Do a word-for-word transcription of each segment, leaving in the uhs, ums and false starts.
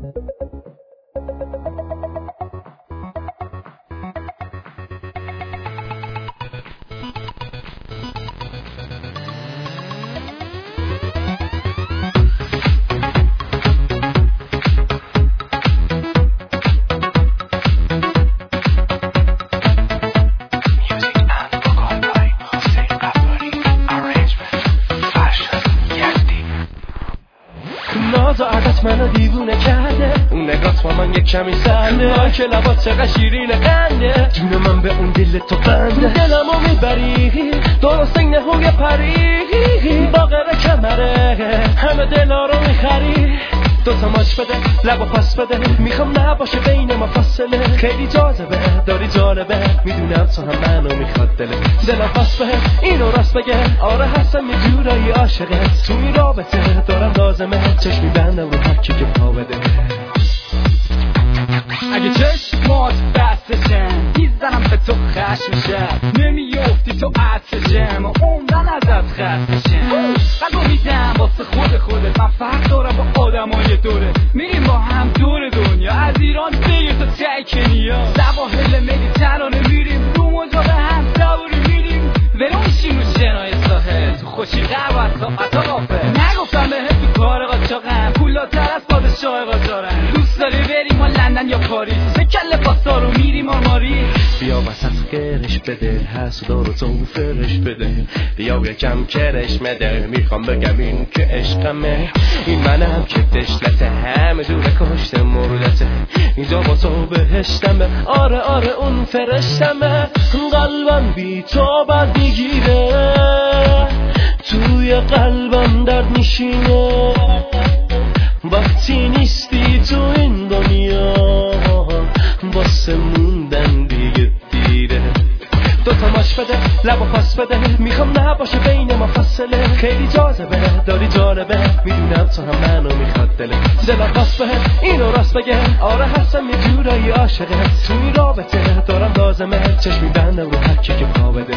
ناز و عدت منو دیوونه کرده، اون نگات با من یک کمی سرده، ما که لبات چقدر شیرین قنده، جون من به اون دل تو بنده، دلمو میبری درست این نهوی پری، باقر کمره همه دلا رو میخری، دوتا ماچ بده لبا پاس بده، میخوام نباشه بین ما فاصله، خیلی جاذبه داری جالبه، میدونم تو هم منو میخواد دله، دلم پاس به اینو راست بگه، آره هستم یه جورایی عاشقت، تو این رابطه دارم لازمه، چشمی بندم رو هرکی که پا بده، اگه چشمات بستشم میزنم به تو خشمشم، نمیافتی تو عطشم و عمرن ازت خستشم، قلبو میدم واسه خود خودت، من فرق دارم با آدمای دوره، میریم با هم دور دنیا، از ایران بگیر تا ته کنیا، سواحل مدیترانه میریم، رو مجاق هم سواری میریم، ولو میشیم رو شنای ساحل، تو خوشی غرب از ساعتا غافل، نگفتم بهت تو کار قاچاقم، پولاتر از پادشاه قاجارم، دوست داری بریم ما لندن یا پاریس، بکل پاسا رو میریم آماری، بیا وسط گرش بده، حسودا رو تو فرش بده، بیا یکم کرش مده، میخوام بگم این که عشقمه، این منم که دشلته، همه جور کشته مردته، اینجا با تو بهشتمه، آره آره اون فرشتمه، قلبم بی تو بد میگیره، توی قلبم درد میشینه، وقتی نیستی تو این دنیا، واسه موندن دیگه دیره، دوتا ماچ بده لبا پاس بده، میخوام نباشه بین ما فاصله، خیلی جاذبه داری جالبه، میدونم تو هم منو میخواد دله، دلم پاس به اینو راست بگه، آره هستم یه جورایی عاشقه، تو این رابطه دارم لازمه، چشمی بندم رو هرکی که پا بده،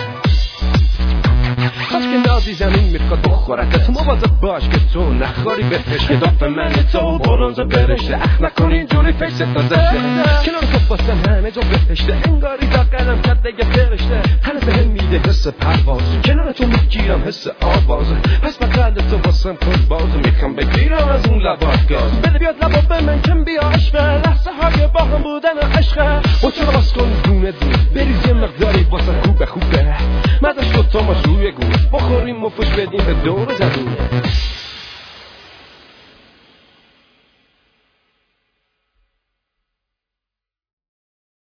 کاش که نازی زمین میخواد بخورد، تو مواظب باش که تو نخوری به فشک داف من تو برونز برشته، اخ نکن اینجوری فشت تازشه، کنار تو باسم همه جا بهشته، انگاری دا قلم کرد دیگه فرشته، هنه به هم میده حس پرواز، کنار تو میگیرم حس آوازه، پس بقل تو باسم پول بازه، میخوام بگیرم از اون لبات گاز، بده بیاد لبا به من کم بیا عشقه، لحظه های با هم بودن عشقه، با چرا باز کن دونه دونه، بریز یه مقداری واسه خوبه خوبه، مدش رو تو ما روی گونه، بخوریم و فش بدیم به دور زدونه.